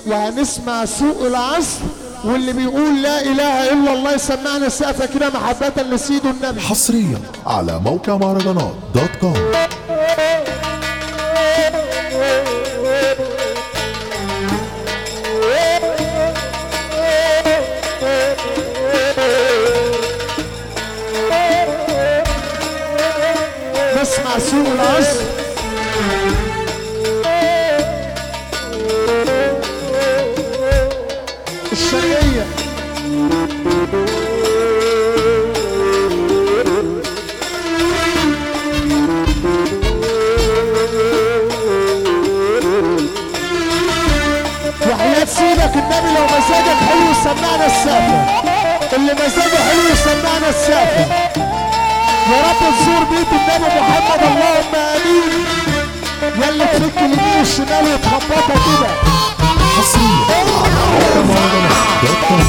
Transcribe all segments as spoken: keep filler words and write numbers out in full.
وهنسمع سوق العصر، واللي بيقول لا اله الا الله يسمعنا السقفه كده محبه لسيده النبي. حصريا على موقع مهرجانات دوت كوم. نسمع سوق العصر الشرقية. وحياة سيدك النبي لو مزاجك حلو يسمعنا السقفة، اللي مزاجه حلو يسمعنا السقفة. يا رب نزور بيت النبي محمد اللهم امين. يلا تفك اليمين والشمال وتخبطها كده. حصريا على موقع مهرجانات دوت كوم.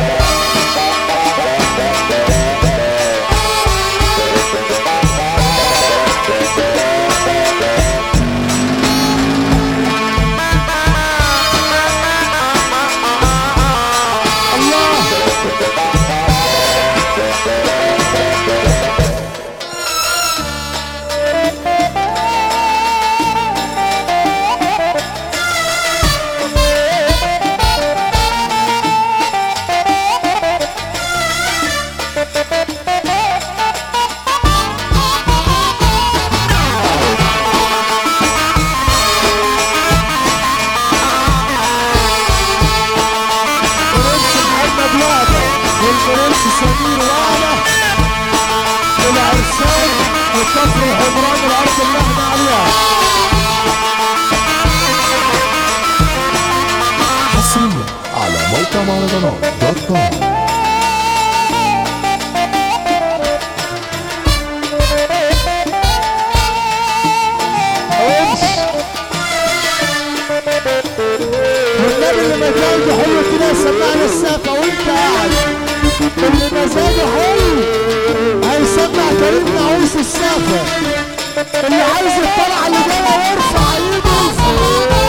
سمير وعلا العرسان وكفر الحمران الارض اللي احنا عليها. حصريا على موقع مهرجانات دوت كوم. والنبي اللي مزاجه حلو كده يسمعنا السقفه وانت قاعد. اللي مزاجه حلو هيسمع كريم نعوس السقفه. اللي عايز يطلع اللي جوه ويرفع ايده